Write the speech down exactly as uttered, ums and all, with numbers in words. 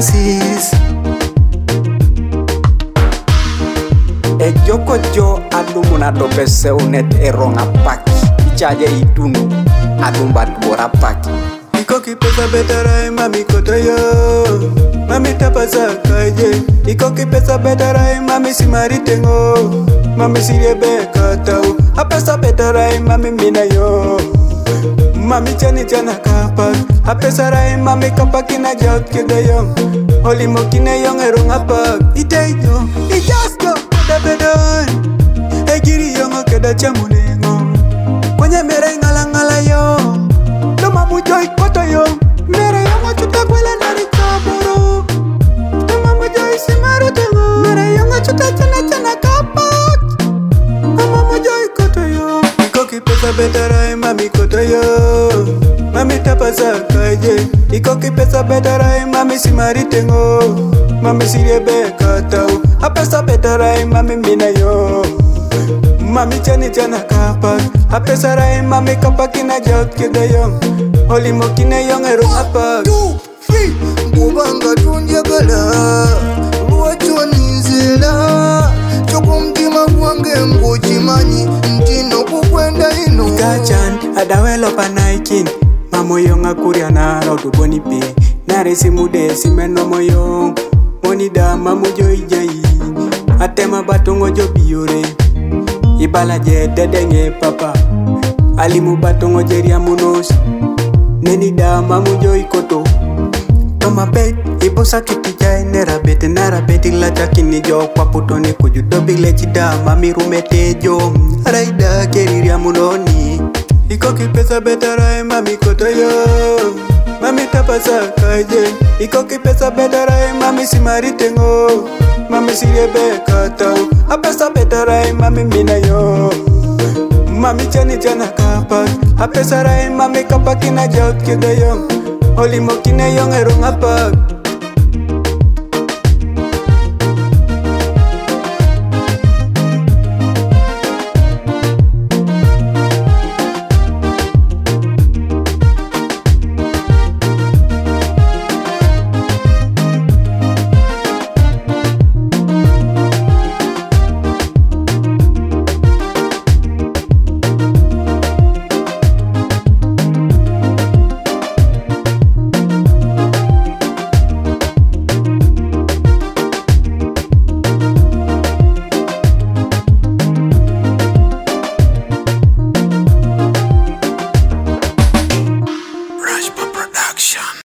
Francis. E joko jo adumuna dopese unet eronga paki. Ichaje itunu adumbat bora paki. Iko kipesa betara mami kotoyo, mami tapasa kaje. Iko kipesa betara mami simaritengo, mami siriebe katau. Apesa betara mami minayo, mami chani chana kapak. Apesa rai mami kapakina jaut kedayong, oli mokine yong erong apak. Iteyo, ijasko da bedon, egiri yong keda chamunengo. Kwenye mere ngala ngala yo, doma mujoy koto yo. Mere yong chuta kwela nari kaburo, doma mujoy simaru tengo. Mere yong chuta chana chana kapak, doma mujoy koto yo. Iko kipesa betara mami koto yo, mami tapasa kaje. Iko kipesa betara mami simari tengo, mami siriebe katau. Apesa betara mami minayo, mami chani chana kapak. Apesa rai mami kapakina jaut kedayong, oli mokine yong erong apak. Two, three, Bubanga tunjagala, Ruacho ninzela. Choko mtima gwange mgochimani, ntino kukwenda ino. Gachan, adawelo panaikin, mamoyong akuriana raudu bonipe. Naresi mude simeno moyong, monida mamujo ijai. Atema batongo jo biore, ibala je dedenge papa. Alimu batongo jeria munos, nenida mamujo ikoto. Toma bet, ibosa kitijai nera bete nara beti la chakini jo kwa putoni kujudo bile chida mami rumete jo. Raida keriria munoni, iko kipesa betara mami koto yo, mami tapasa kaje. Iko kipesa betara mami simari tengo, mami siriebe katau. Apesa betara mami minayo, mami chani chana kapak. Apesa rai mami kapakina jaut kedayong, oli mokine yong erong apak. Production.